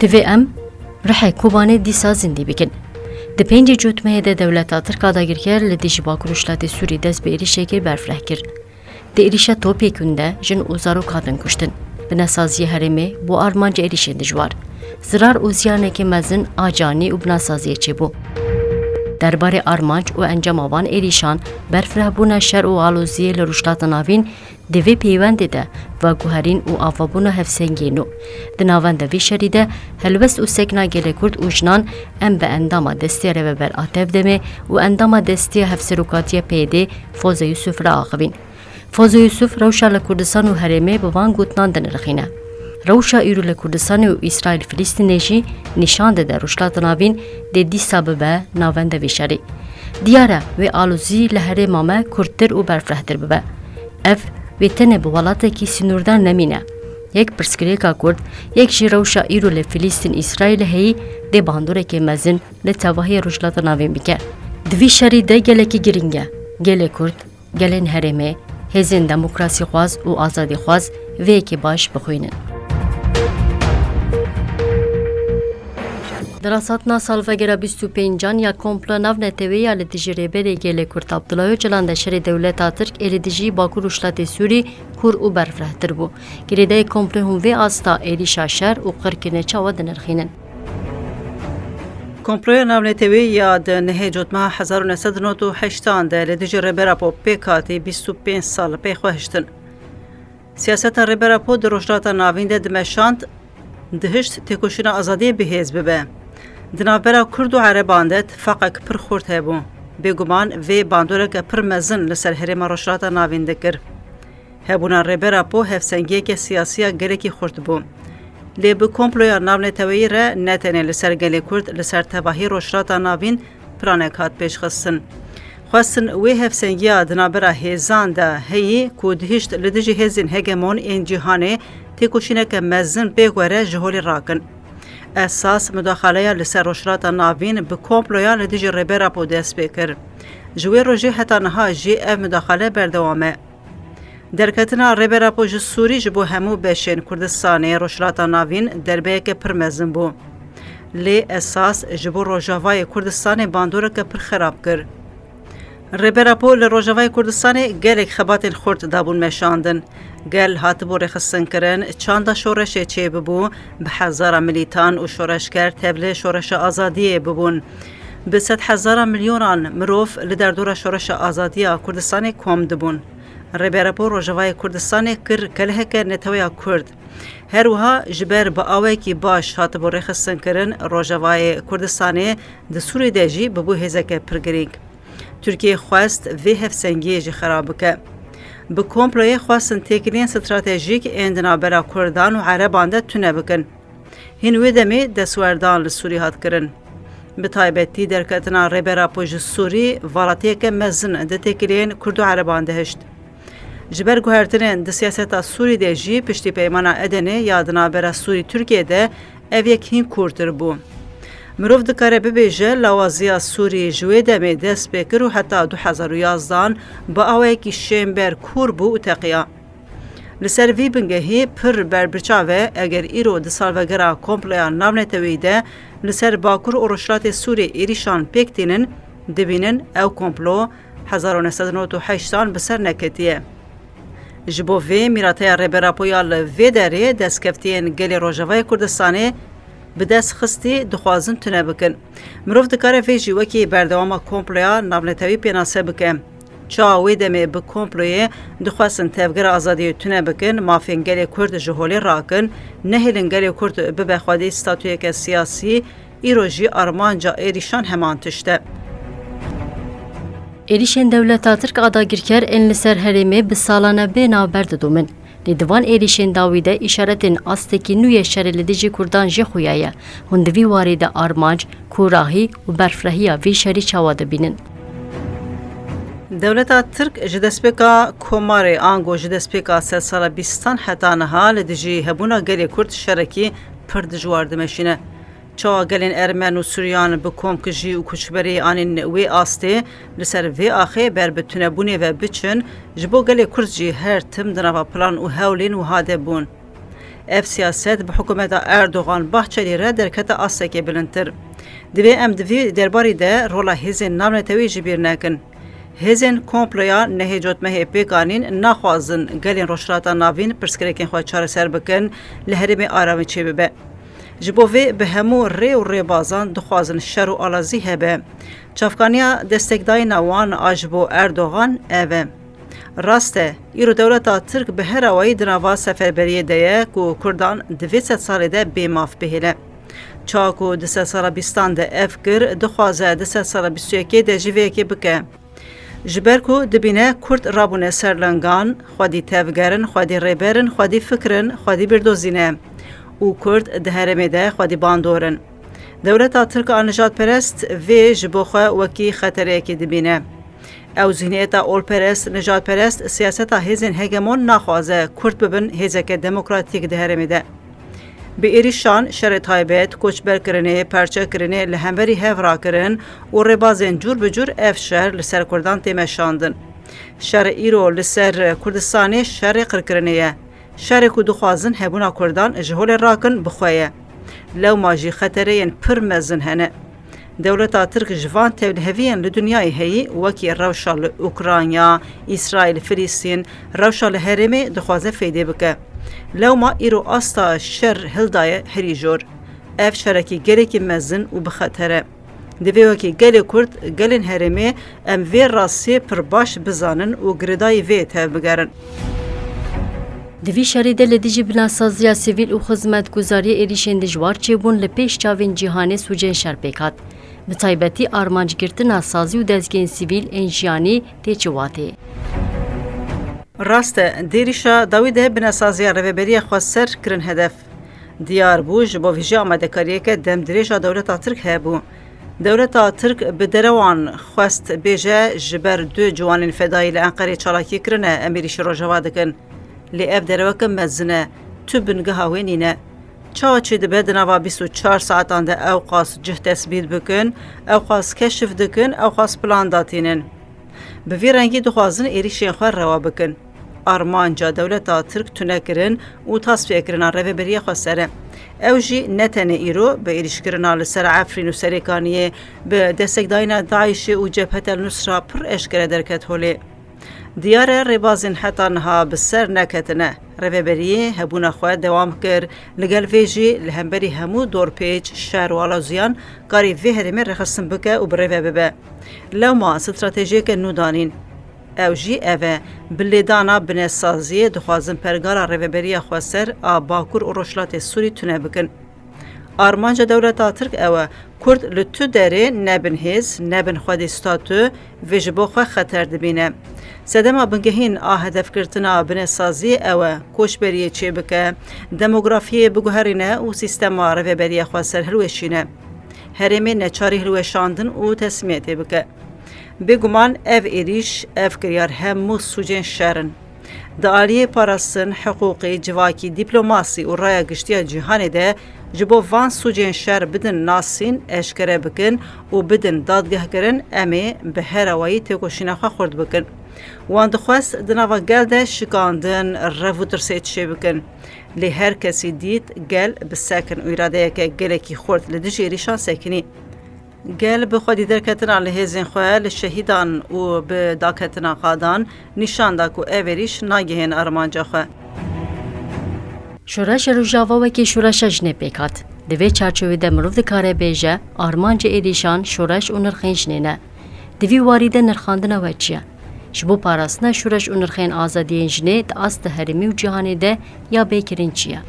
دوی ام رح کوبانه دیسا زندی بکن. د پنج جوتمه د دولت ترک داگیرکر لدیش باکروشلات سوری دست به ایریشه کر برفره کر. د ایریشه توپی کنده جن اوزارو کادن کشتن. به نسازی هرمه با آرمانج ایریشه دجوار. زرار اوزیانه که مزن آجانی و بناسازی چه بو. درباره آرمانج و انجام آوان ایریشان برفره بونه شر و آلوزی لروشلات ناوین دوی پیونده ده و گوهرین و آفابونه هفسنگینو. دناوند دوی شریده هلوست و سکنا گل کرد اوجنان ام به اندام دستی رو بر آتف دمه و اندام دستی هفسروکاتی پیده فوز یوسف را آخوین. فوز یوسف روشا لکردستان و هرمه بوان گوتنان دن رخینه. روشا ایرو لکردستان و اسرائیل فلسطینیشی نشان ده روشلات ناوین ده دی سببه ناوند دوی شری. دیاره و آلوزی لهره مامه کردتر و برفرهتر ببه. اف و تنه به ولاته کی سنوردان نمینه. یک پرسکریکا کرد، یک جیروشا ایرو لفلسطین اسرائیل هی ده باندوره که مزن لتواهی روشلات ناوین بکر. دوی شری ده گله کی گرینگه، گله کرد، گلن هرمه، هزین دموکراسی خواز و آزادی خواز و که باش بخوینن. دراساتنا سالفگرا 25 یا کمپلا ناو نتوی یا لدیجی بری گله کرد عبدالله öcalan da şeri devlet Türk elidici Bakur Uşlatı Suri kur u berfrehtir bu. Geride komple hum ve asta eri şaşer u qirkine çava dinirxinin. کمپلوی ناونتوی یاد نهجت ما 1998 ده لدیجی ربراپو پیکاتی 25 سال پیخوهشتن. سیاست ربراپو در روشلات ناوین ده دمشاند دهشت تکوشنا آزادی بهیز ببه. دنابرا کرد و عربان ده اتفاقک پر خورد هبون. بگمان و باندورک پر مزن لسر هرم روشلات ناوین دکر. هبونا ربراپو هفسنگی که سیاسی گرکی خورد بون. لی به کمپلوی ناونتوی را نتنه لسر گلی کرد لسر تباهی روشلات ناوین پرانکات پیش خستن. خواستن وی هفسنگی دنابرا هیزان ده هی کودهشت لدیجی هزین هگمون این جهانه تکوشینه که مزن بگوره جهولی راکن. اساس مداخله لسر روشلات ناوین به کمپلویا لدیجی ربراپو دست بکر. جوی روژه حتی نها جی اف مداخله بردوامه. درکتنا ربراپو جسوری جبو همو بشین کردستانی روشلات ناوین دربه که پر مزن بو. لی اساس جبو روژاوای کردستانی باندوره که پر خراب کر. ربراپو لروژاوای کردستانی گلک خبات خورد دابون مشاندن. گل هاتبو رخصن کرن چاندا شورش چه ببو به 1000 ملیتان و شورشگر تبله شورش آزادی ببون. به 100,000 میلیونان مروف لدردور شورش آزادی کردستانی کم دبون. ربراپو روژاوای کردستانی کر کلهک نتویا کرد. هر وها جبر با آوه کی باش هاتبو رخصن کرن روژاوای کردستانی د سوری دجی ببو هزک پرگرینگ. ترکیه خواست وی هفسنگی جی خراب که. به کمپلوی خواستن تکلین استراتژیک اندنا برا کردان و عربان ده تونه بکن. هین ویدمی دسوردان لسوری هات کرن. به تایبتی درکتنا ربراپو جسوری والاتی که مزن ده تکلین کرد و عربان دهشت. جبر گوهرتنین ده سیاست سوری ده جی پشتی پیمانا ادنه یادنا برا سوری ترکیه ده او یک هین کورتر بو. مروف دکاره ببیجه لوازیا سوری جوی دمی دست بکر و حتی 2011 با آوه کی شیمبر کور بو و تقیا. لسر وی بنگهی پر بربرچاوه اگر ایرو ده سالوگرا کمپلیا ناونتوی ده لسر باکور و روشلات سوری ایریشان پیکتینن دبینن او کمپلو 1998 بسر نکتیه. جبو وی میراته ربراپویال وی داره دست کفتین گلی روژاوای کردستانه به دست خستی دخوازن تونه بکن. مروف دکاره فیجی وکی بردوام کمپلویا ناونتوی پیناسه بکن. چاوی دمی به کمپلوی دخواستن تفگر آزادی تونه بکن مافین گلی کرد جهولی راکن نهیلن گلی کرد ببخوادی ستاتوی که سیاسی ایروژی آرمانجا ایریشان همان تشته. ایریشن دولت ترک آداگیرکر ان لسر هرمه به سالانه به نابرد دومن. لیدوان ایریشن داویده اشارتین آستکی نوی شر لدیجی کردان جه خویایه. هندوی وارد آرمانج، کوراهی و برفرهی وی شری چواده بینن. دولت ترک جدسپیکا کوماری آنگو جدسپیکا 3 سال 20 حتی نها لدیجی هبونا گلی کرد شرکی پرد جوارد مشینه. چا گلین ارمن و سوریان بکوم کجی و کچبری آنین وی آسته لسر وی آخه بر بتونه بونه و بچن جبو گلی کرد جی هر تم دنوا پلان و هولین و هاده بون. ev siyaset bi hukûmeta Erdogan Bahçeli re derkete assekê bilindtir. Divê em divî derbarî de rola hêzên navnetewî jî bîr nekin. Hêzên komploya nehê cotmehê pêkanîn naxwazin gelên rojhilata navîn pirsgirêkên xwe çareser bikin li herêmê aramî çê bibe. Ji bo vê bi hemû rê û rêbazan dixwazin şer û alazî hebe. Çavkaniya destekdayîna wan a ji bo Erdogan ev e. Rast e, îro dewleta Tirk bi her awayî di nava seferberiyê de ye ku Kurdan di vê sed salê de bêmav bihêle. Çawa ku di sed sala bîstan de ev kir, dixwaze di sed sala bîstûyekê de jî vêyekê bike. Ji ber ku dibîne Kurd rabûne serlengan, xwedî tevgerin, xwedî rêberin, xwedî fikirin, xwedî birdozîne û Kurd di herêmê de xwedî bandorin. Dewleta Tirk a nijadperest vê ji bo xwe wekî xetereyekê dibîne. Ew zihniyeta olperest, nijadperest siyaseta hêzên hegemon naxwaze Kurd bibin hêzeke demokratîk di herêmê de. Bi êrîşan, şerê taybet, koçberkirinê, perçekirinê li hemberî hev rakirin û rêbazên cûr bi cûr ev şer li ser Kurdan tê meşandin. Şerê îro li ser Kurdistanê şerê qirkirinê ye. Şerê ku dixwazin hebûna Kurdan ji holê rakin bi xwe ye. Lewma jî xetereyên pir mezin hene. Dewleta Tirk ji van tevliheviyên li dunyayê heyî wekî rewşa li Ukrayna, İsraîl, Filîstîn, rewşa li herêmê dixwaze feydê bike. Lewma îro asta şer hildaye herî jor. Ev şerekî gelekî mezin û bi xeter e. Divê wekî gelê Kurd, gelên herêmê em vê rastiyê pir baş bizanin û girêdayî vê tev bigerin. Divî şerê de li dijî binasaziya sivîl û xizmetguzariyê êrîşên dijwar çêbûn li pêş çavên cîhanê sûcên şer pêk hat. Bi taybetî armancgirtina sazî û dezgehên sivîl ên jiyanî tê ciwatê. Rast e, dêrîşa dawî de binasaziya rêveberiya xwe ser kirin hedef. Diyar bû ji bo vî jî amadekariyeke demdirêja dewleta Tirk hebû. Dewleta Tirk bi derewan xwest bêje ji ber du ciwanên fedayî li Enqereyê çalakî kirine em êrîşî rojava dikin. Lê ev dereweke mezin e, tu bingeha wê nîne. Çawa çê dibe di nava 24 saetan de ew qas cih tespît bikin, ew qas keşif dikin, ew qas plan datînin. Bi vî rengî dixwazin êrîşên xwe rewa bikin. Armanca dewleta Tirk tunekirin û tasfiyekirina rêveberiya xwe ser e. Ew jî ne tenê îro bi êrîşkirina li ser Efrîn û Serêkaniyê bi destekdayîna Daişê û Cebhet el Nusra pir eşkere derket holê. Diyar e rêbazên heta niha bi ser neketine. Rêveberiyê hebûna xwe dewam kir, li gel vê jî li hemberî hemû dorpêç, şer û alaziyan karî vê herêmê rexistin bike û bi rêve bibe. Lewma stratejiyeke nû danîn. Ew jî ev e, bi lêdana binêsaziyê dixwazin pergala rêveberiya xwe ser a Bakur û Rojhilatê Sûrî tune bikin. Armanca dewleta Tirk ew e, Kurd li tu derê nebin hêz, nebin xwedî statû vê ji bo xwe xeter dibîne. Sedema bingehîn a hedefkirtina binêsaziyê ew e, koçberiyê çê bike, demografiyê biguherîne û sîstema rêveberiya xwe ser hilweşîne. Herêmê neçarî hilweşandin û tesmiyetê bike. Bêguman ev êrîş, ev kiryar hemû sûcên şerin. Di aliyê parastin, hiqûqî, civakî, dîplomasî û raya giştiya cîhanê de ji bo van sûcên şer bidin nasîn, eşkere bikin û bidin dadgehkirin em ê bi her awayî têkoşîna xwe xurt bikin. Wan dixwest di nava gel de şikandin, rev û tirsê çê bikin. Lê her kesî dît gel bi sekin û îradeyeke gelekî xurt li dijî êrîşan sekinî. Gel bi xwedî derketina li hêzên xwe li şehîdan û bi daketina xadan nîşan da ku ev êrîş nagihên armanca xwe. Şoreşa rojava wekî şoreşa jinê pêk hat. Di vê çarçovê de mirov dikare bêje armanca êrîşan şoreş û nirxên jinê ne. Di vî warî de nirxandina we çi ye? Ji bo parastina şoreş û nirxên azadiyên jinê di as di herêmî û cîhanê de ya bêkirin çi ye?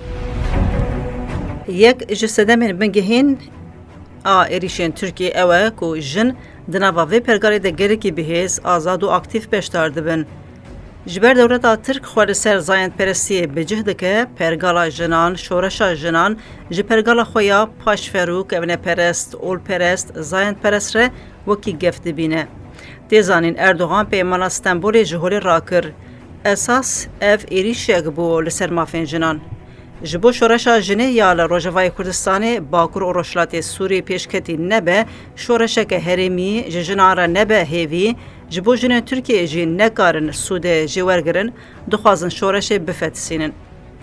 Yek ji sedemên bingehîn a êrîşên Tirkiye ew e ku jin di nava vê pergalê de gelekî bihêz, azad û aktîv beşdar dibin. Ji ber dewleta Tirk xwe li ser zayendperestiyê bicih dike, pergala jinan, şoreşa jinan ji pergala xwe ya paşferûk, evneperest, olperest, zayendperest re wekî gef dibîne. Têzanîn Erdogan peymana Stenbolê ji holê rakir. Esas ev êrîşek bû li ser mafên jinan. Ji bo şoreşa jinê ya li Rojavayê Kurdistanê Bakur û Rojhilatê Sûrî pêşketî nebe, şoreşeke herêmî ji jinan re nebe hêvî, ji bo jinên Tirkiyê jî nekarin sûdê jê wergirin, dixwazin şoreşê bifetisînin.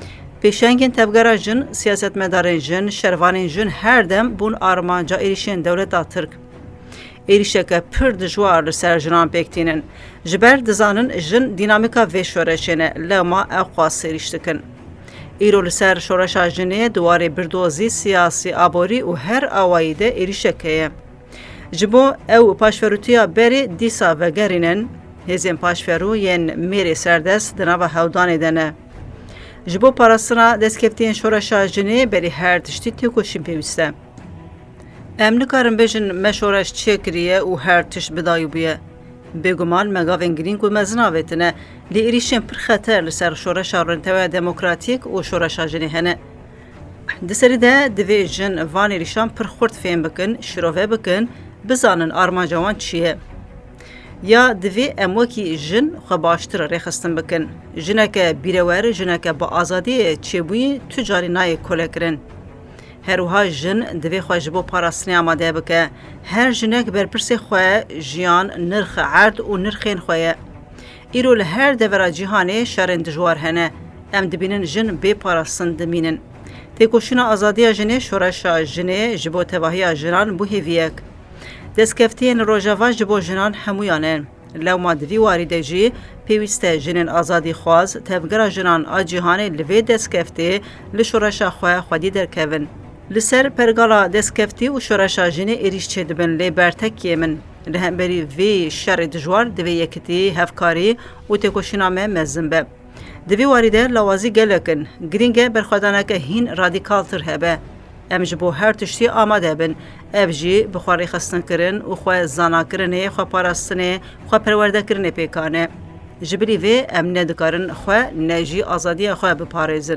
پیشنگین تبگرا جن سیاستمدارین جن شروانین جن هر دم بون آرمانجا ایریشین دولت ترک ایریشکه پر دجوار لسر جنان پکتینن جبر دزانن جن دینامیکا و شورشینه لما اقواس ایریشتکن ایرو لسر شورشا جنه دواره بردوزی سیاسی آبوری و هر آوایده ایریشکه جبو او پاشفروتیا بری دیسا و گرینن هزین پاشفرو ین میری سردست دناو هودانه دنه جبو پاراستنا دستکفتین شورشا جنه بری هر تشتی تیوکوشیم پیوسته ام نکارم بجن مشورش چه کریه و هر تش بدایو بیه بگمان مگاوین گرینگ و مزناویتنه لی ایریشن پر خطر لسر شورشا رنتوه دموکراتیک و شورشا جنه هنه دسری ده دوی جن وان ایریشان پر خورد فیم بکن شروعه بکن بزانن آرمانجوان چیه یا دوی اموکی جن خباشتر ریخستن بکن جنک بیرور جنک با آزادی چیبوی تجاری نای کله کرن هروها جن دوی خواهج بو پاراستنی آماده بکه هر جنک برپرسی خواه جیان نرخ عرد و نرخین خواه ایرو لهر دورا جیهانه شرن دجوار هنه ام دبینن جن بی پاراستن دمینن تیکوشینا آزادی جنه شورشا جنه جبو تواهی جنان بو هیویک دستکفتین روژاوا جبو جنان همویانن لو ما دوی واریده جی پیوسته جنین آزادی خواز تفگرا جنان آجیهانه لوی دستکفته لشورشا خواه خودی درکون لسر پرگالا دستکفتی و شورشا جنه ایریش چه دبن لی برتکیه من لهمبری وی شر دجوار دوی یکتی هفکاری و تکوشینامه مزنبه دوی واریده لوازی گلکن گرینگه برخوادانکه هین رادیکال تر هبه ام جبو هر تشتی آماده بن اف جی بخواری خستن کرن و خواه زانا کرنه خواه پاراستنه خواه پرورده کرنه پیکانه جبری وی ام ندکارن خواه نجی آزادی خواه بپارزن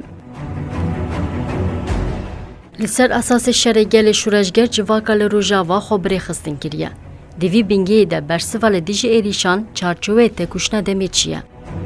لسر اساس شرگل شورشگر جواکا لروژاوا خو بری خستن کریه دیوی بینگی ده برسوال دیجی ایریشان چارچوه تکوشنه دمی چیه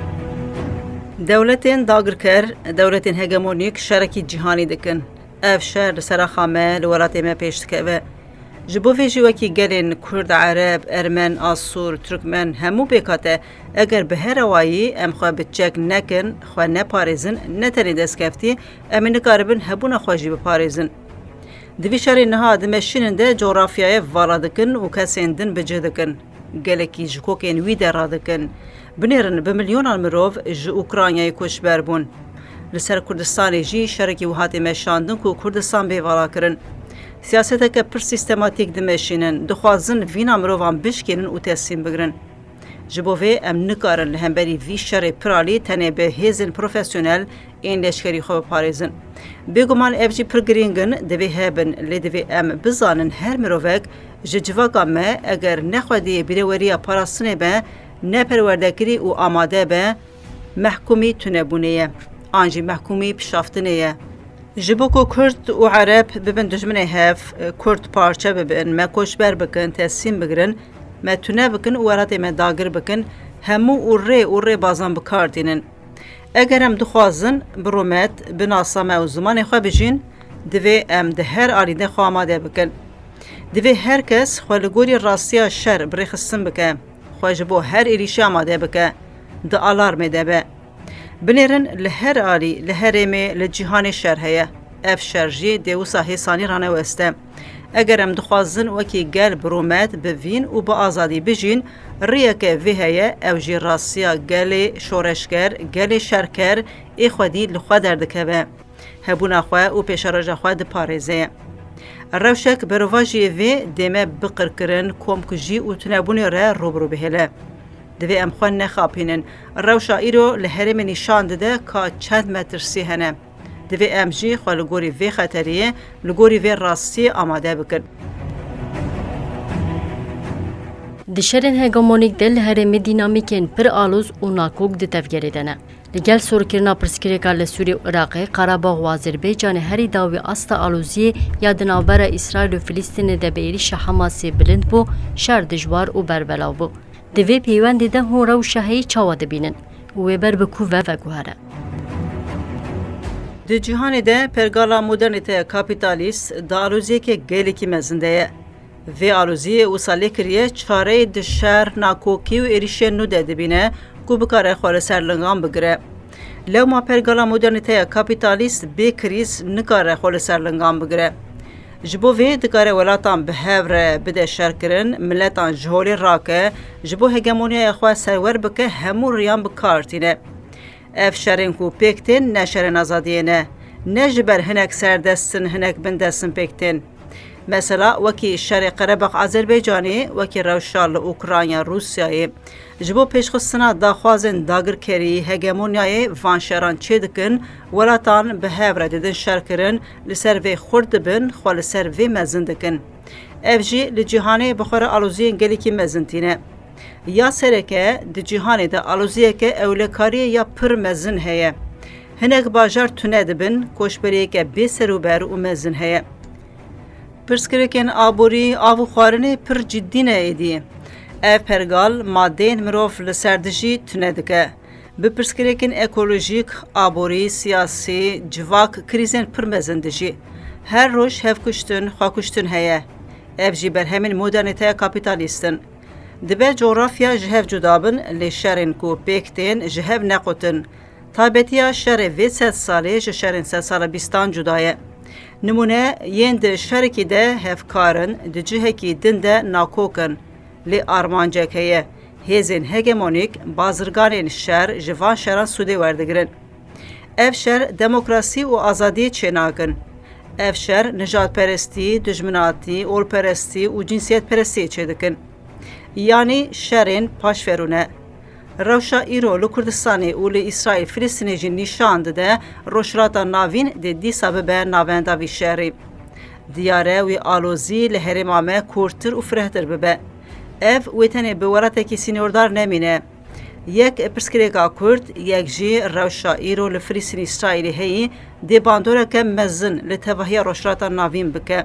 دولتین داگرکر دولتین هگمونیک شرکی جهانی دکن اف شهر لسر خامه لولاتی ما پیشتکه جبو فیجی وکی گلین کرد عرب ارمن آسور ترکمن همو بیکاته اگر به هر وایی ام خواه بچک نکن خواه نپارزن نتنی دست کفتی ام نکاربن هبون خواهی بپارزن دوی شهر نها دمشینن ده جغرافیای والا دکن و کسین دن بجه دکن گلکی جکوکین وی در دکن بنیرن بملیونان مروف جو اوکرانیای کش بربون لسر کردستان جی شرکی و هاتی مشاندن که کردستان بیوالا کرن سیاسته که پر سیستماتیک دمشینن دخوازن وینا مروفان بشکنن و تسلیم بگرن جبوه ام نکارن لهمبری وی شر پرالی تنه به هیزن پروفیسیونل این لشکری خواه پارزن بگمان افجی پرگرینگن دوی هبن لدوی ام بزانن هر مروفک ججواگا ما اگر نخوادی بیروری پاراستنه به نپروردکری و آماده به محکومی تنبونه آنجی محکومی پشافتنه جبوکو کرد و عرب ببن دجمنه هف کرد پارچه ببن مکوش بر بکن تسیم بگرن ما تونه بکن و ورات ما داگر بکن همو و ری بازان بکاردینن اگر هم دخوازن برومت بناسا ما و زمان خواه بجین دوی ام ده هر آلینده خواه آماده بکن دوی هر کس خواه لگوری راستی شر بریخستن بکن خواه جبو هر ایریشی آماده بکن ده آلارمه ده به بنیرن لهر آلی لهرمه لجهان شرحیه اف شرجی دیوسا حسانی رانه وسته اگر هم دخوازن وکی گل برومت بوین و با آزادی بجین ریه که ویهیه او جی راسیا گل شورشگر گل شرکر ای خودی لخوا دردکه به هبونا خواه و پیشاراج خواه ده پارزه روشک برواجی وی دیمه بقر کرن کوم کجی و تنبونی را روبرو بهله دوی ام خواه نخاپینن روشا ایرو لحرم نشان داده که چند متر سی هنه دوی ام جی خواه لگوری وی خطریه لگوری وی راستی آماده بکن دشرن هگمونیک دل هرم دینامیکن پر آلوز و ناکوک ده تفگری دنه لگل سورکرنا پرسکریکا لسوری و عراقی قراباغ و آذربایجان هری داوی استا آلوزی یا دنابر اسرائیل و فلسطین ده بیریش حماسی بلند بو شر دجوار و بربلاو بو دوی پیوند ده هون رو شهی چاواده بینن و بر بکو و گوهره ده جهان ده پرگالا مدرنیته کاپیتالیست ده آلوزی که گلی که مزنده و آلوزی و سالی کریه چاره ده شهر ناکوکی و ایریشه نو ده بینه کو بکاره خواه سرلنگان بگره لو ما پرگالا مدرنیته کپیتالیست بی کریز نکاره خول سرلنگان بگره. جبو وی دکاره ولاتان به هفره بده شرکرن ملتان جهولی راکه جبو هگمونیای اخواه سرور بکه همون ریان بکارتینه. اف شرین کو پیکتین نه شرین آزادیه نه جبر هنک سردستن هنک بندستن پیکتین. مثلا وکی شرق قرباق آذربایجانی وکی روشال اوکراین روسیای جبو پیشخستنا داخوازن داگر کری هگمونیای وانشران چه دکن ولاتان به هفره دیدن شرکرن لسر وی خورد بن خو لسر وی مزن دکن. اف جی لجیهانه بخور آلوزین گلی کی مزنتینه. یا سرکه دی جیهانه دا آلوزیه که اولکاری یا پر مزن هیه. هنک باجار تونه دبن کوشبریه که بی سروبر و مزن هیه. پرسکرکن آبوری آو خوارنه پر جدی نیدی. اف پرگال مادین مروف لسردجی تونه دکه. به پرسکرکن اکولوژیک آبوری سیاسی جواک کریزن پر مزندجی. هر روش هف کشتن خواه کشتن هیه. اف جی بر همین مدرنیته کپیتالیستن. دبه جغرافیا جهف جدابن لی شرین کو پیکتین جهف نقوتن. تابتیا شر وی 100 ساله شرین 100 ساله بیستان جدایه. نمونه یند شرکی ده هفکارن ده جهکی دنده ناکوکن لی آرمانجک هیه هیزین هگمونیک بازرگانین شر جوان شران سوده وردگرن. اف شر دموکراسی و آزادی چناکن. اف شر نجات پرستی، دجمناتی، اول پرستی و جنسیت پرستی چه دکن. یعنی شرین پاشفرونه. روشا ایرو لکردستانی و لی اسرائیل فلسطینی جی نشاند ده روشراتا ناوین ده دی سبب ناوندا وی شهری. دیاره وی آلوزی لحرمامه کورتر و فرهتر ببه. اف ویتنی بورته کی سینوردار نمینه. یک پرسکریکا کرد یک جی روشا ایرو لفلسطینی اسرائیلی هی دی باندوره که مزن لتوهی روشراتا ناوین بکه.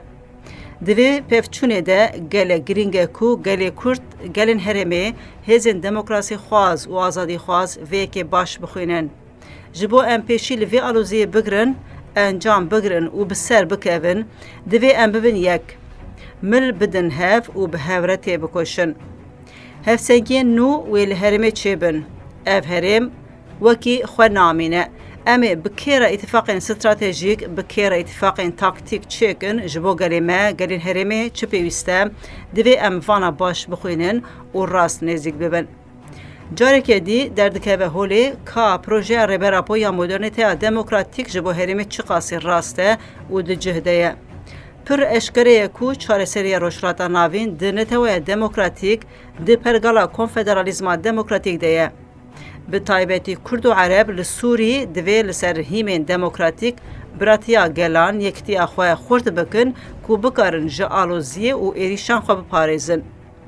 دوی پفچونه ده گل گرینگه کو گل کرد گلن هرمه هزین دموکراسی خواز و آزادی خواز وی که باش بخوینن. جبو ام پیشی لوی آلوزی بگرن انجام بگرن و بسر بکوین دوی ام ببین یک مل بدن هف و به هورتی بکشن. هف سنگین نو ویل هرمه چه بن اف هرم وکی خو نامینه اما بکیره اتفاق استراتژیک بکیره اتفاق تاکتیک چکن جبو گلیمه گلین هرمه چه پیوسته دوی ام وانا باش بخوینن و راست نزدیک ببن. جاری که دی دردکه به هولی که پروژه ریبراپو یا مدرنیته دموکراتیک جبو هرمه چه قاسی راسته و ده جهده پر اشکره کو چاره سری روشراتا ناوین دنتوه دموکراتیک ده پرگالا کنفدرالیزما دموکراتیک ده به تایبتی کرد و عرب لسوری دوی لسر هیمین دموکراتیک براتیا گلان یکتی اخواه خورد بکن کو بکارن جه آلوزی و ایریشان خواه بپارزن.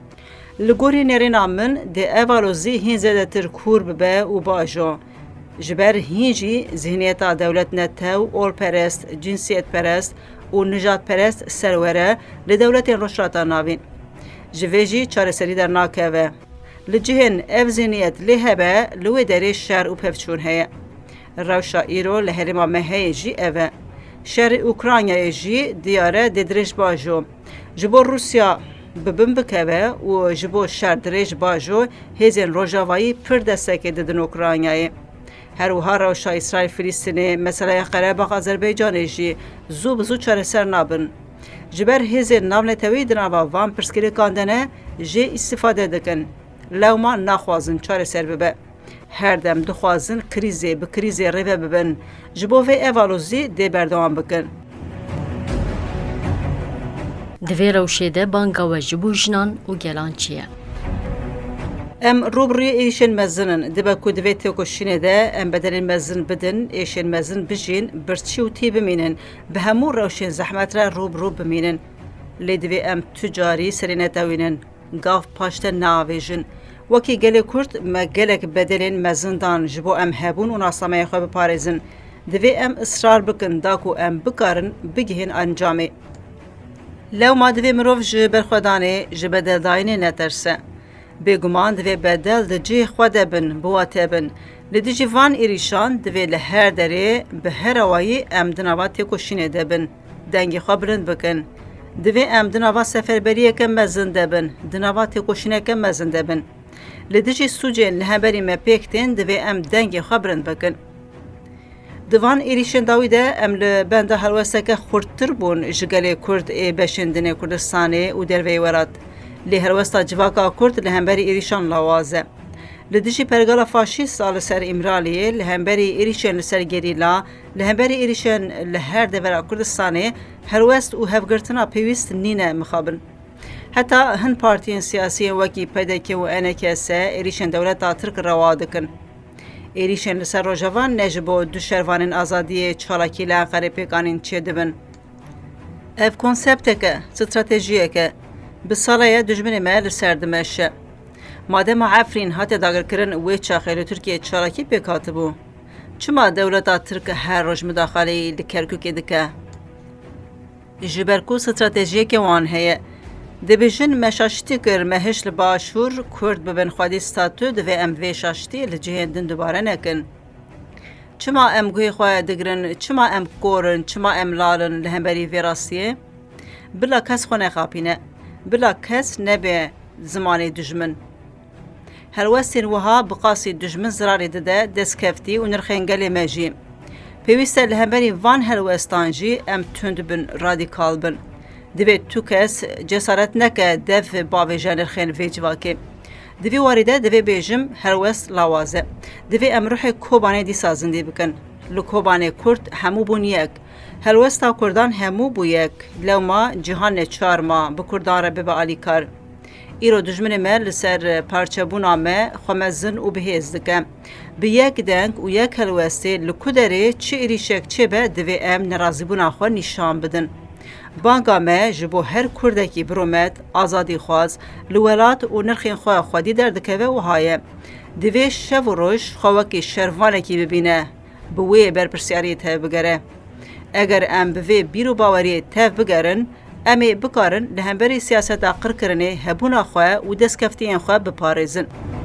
لگوری نرینا من ده اوالوزی هین زده تر کور ببه و باجو. جبر هینجی ذهنیتا دولت نتو اول پرست، جنسیت پرست و نجات پرست سروره لدولت روشراتا ناوین. جویجی چاره سری در ناکوه. لجهن افزینیت لهبه لوی دری شهر و پفچون هیا. روشا ایرو لهرما مهی جی اوه. شهر اوکراینای جی دیاره ددرش باجو. جبو روسیا ببن بکوه و جبو شهر درش باجو هزین روژاوایی پر دستک ددن اوکراینای. هر وها روشا اسرائیل فلسطینی مثلا قرباق آذربایجان جی زو بزو چاره سر نابن. جبر هزین ناون توید نوا وان پرسکری کاندنه جی استفاده دکن. لو ما نخوازن چاره سر ببه. هر دم دخوازن کریزی به کریزی روه ببن. جبو و اوالوزی دی بردوان بکن. دوی روشیده بانگا و جبو جنان و گلان چیه؟ ام روبری ایشن مزنن دبا کو دوی تکوشینه ده ام بدن مزن بدن ایشن مزن بجین برچی و تی بمینن به همون روشین زحمت را روبرو بمینن. لدوی ام تجاری سرینه دوینن. گاف پاشته ناویجن وکی گله کرد ما گلک بدلین مزندان جبو ام هبون و ناسامه خواه بپارزن دوی ام اصرار بکن داکو ام بکارن بگهن انجامه لو ما دوی مروف جه برخودانه جه بدل داینه نترسه بگمان دوی بدل ده جه خواه بن بواته بن لدی جوان ایریشان دوی لهر داره به هر آوایی ام دناوات تکوشینه ده بن دنگی خواه بلند بکن دوی ام دناوا سفربریه که مزن دبن، دناوا تکوشینه که مزن دبن. لدیجی سوجین لهبری مپیکتین دوی ام دنگی خبرن بکن. دوان ایریشن داویده ام لبند هلوستک خورتر بون جگل کرد بشندن کردستانه و دروی ورد. لی هلوستا جواکا کرد لهمبری ایریشان لاوازه. لدیجی پرگالا فاشیست سال سر امرالیه لهمبری ایریشن لسر گریلا لهمبری ایریشن لهر دورا کردستانه هلوست و هفگرتنا پیوست نینه مخابن. حتی هن پارتین سیاسی وکی پیدا که و انکسه ایریشن دولت ترک روادکن. ایریشن لسر روژوان نجبو دو شروان آزادی چالاکی لانقره پیکانین چه دبن. اف کنسپته که استراتژیه که به ساله دجمن مال سردمشه. مادام عفرین هات داگر کرن وی چاخیل ترکیه چالاکی پیکاتبو. چما دولت ترک هر روز مداخله لکرکوک دکه. جبرکو استراتژیه که وان هیه. دبیجن مشاشتی کر مهش لباشور کرد ببن خودی ستاتو دوی ام وی شاشتی لجهندن دوباره نکن. چما ام گوی خواه دگرن، چما ام کورن، چما ام لالن لهمبری ویراستیه؟ بلا کس خونه خاپینه، بلا کس نبه زمان دجمن. هلوستین وها بقاسی دجمن زراری داده دست کفتی و نرخینگل مجیم. پیوسته لهمبری وان هلوستانجی ام تند بن رادیکال بن. دوی تو کس جسارت نکه دف باویجان الخین ویجواکه. دوی وارده دوی بیجم هلوست لاوازه. دوی امروح کوبانه دی سازندی بکن. لکوبانه کرد همو بون یک. هلوستا کردان همو بو یک. لو ما جهان چار ما بکردان را ببا آلی کار. ایرو دجمن مل لسر پارچه بونا ما خمزن و بهیز دکم. به یک دنگ و یک هلوستی لکودره چه ایریشک چه به دوی ام نرازی بونا خوا نشان بدن. بانگا ما جبو هر کردکی برومت آزادی خواز لولات و نرخین خواه خودی دردکوه و هایه. دوی شو و روش خواهکی شروانکی ببینه بوی برپرسیاری تاو بگره. اگر ام بوی بیرو باوری تاو بگرن امی بکارن لهمبری سیاست اقر کرنه هبونا خواه و دست کفتین خواه بپارزن.